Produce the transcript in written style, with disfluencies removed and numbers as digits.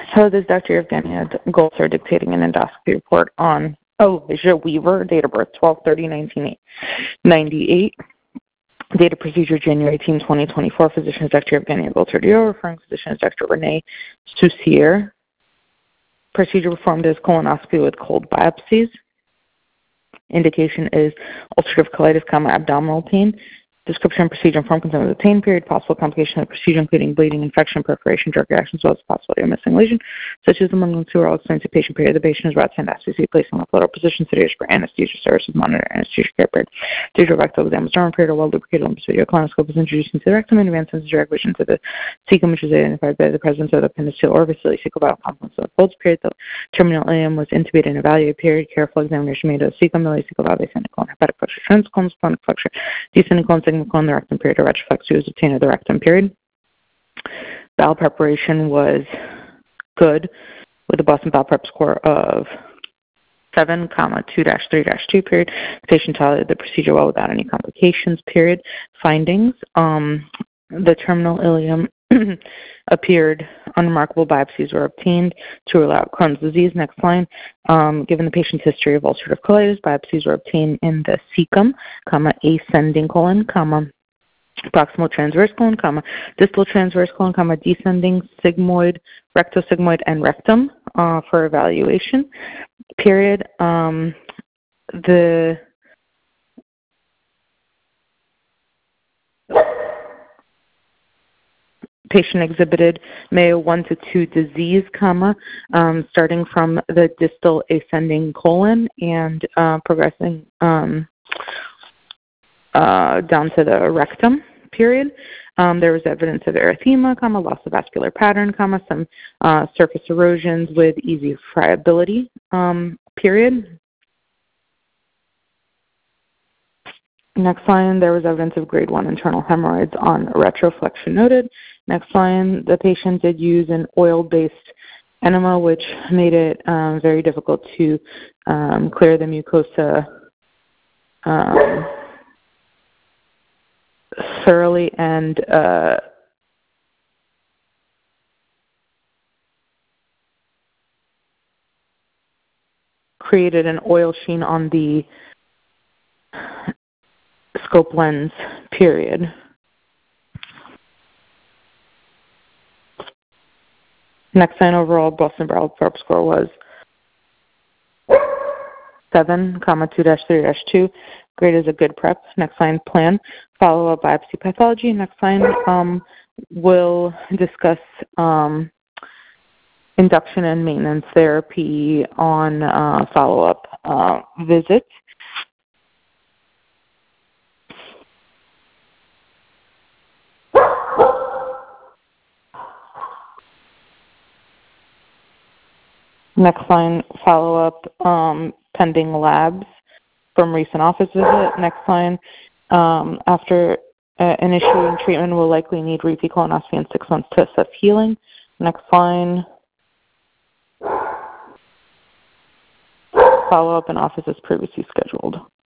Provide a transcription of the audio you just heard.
Hello, this is Dr. Evgenia Goltzer dictating an endoscopy report on Elijah Weaver, date of birth 12/30/1998. Date of procedure January 18, 2024. Physician is Dr. Evgenia Goltzer Dio. Referring physician is Dr. Renee Soussier. Procedure performed is colonoscopy with cold biopsies. Indication is ulcerative colitis, abdominal pain. Description, procedure, form consent with the pain period, possible complication of the procedure, including bleeding, infection, perforation, drug reactions, as well as the possibility of missing lesion, such as the among who are all experiencing patient period. The patient is brought to endoscopy, placed in the flotal position, sedated for anesthesia services, monitor anesthesia care period. Digital rectal exam is normal period, a well-lubricated lumpus video colonoscope is introduced into the rectum and advances direct vision to the cecum, which is identified by the presence of the appendiceal or vesicular bowel complex of the folds period. The terminal ileum was intubated and evaluated period. Careful examination made of the cecum, the vesicular bowel, ascending colon, hepatic flexure, transcolon, splenic flexure, descending colon, sigmoid colon, the rectum period, or retroflexia was obtained of the rectum period. Bowel preparation was good with a Boston Bowel Prep score of 7, 2-3-2 period. The patient tolerated the procedure well without any complications period. Findings, the terminal ileum appeared unremarkable. Biopsies were obtained to rule out Crohn's disease. Next line. Given the patient's history of ulcerative colitis, biopsies were obtained in the cecum, ascending colon, proximal transverse colon, distal transverse colon, descending sigmoid, rectosigmoid, and rectum for evaluation. Period. The patient exhibited Mayo 1 to 2 disease, starting from the distal ascending colon and progressing down to the rectum, period. There was evidence of erythema, loss of vascular pattern, some surface erosions with easy friability, period. Next line, there was evidence of grade 1 internal hemorrhoids on retroflexion noted. Next line, the patient did use an oil-based enema, which made it very difficult to clear the mucosa thoroughly and created an oil sheen on the scope lens, period. Next line, overall Boston Bowel Prep score was 7, 2-3-2. Grade is a good prep. Next line, plan, follow-up biopsy pathology. Next line, we'll discuss induction and maintenance therapy on follow-up visits. Next line, follow-up pending labs from recent office visit. Next line, after initiating treatment, will likely need repeat colonoscopy in 6 months to assess healing. Next line, follow-up in office as previously scheduled.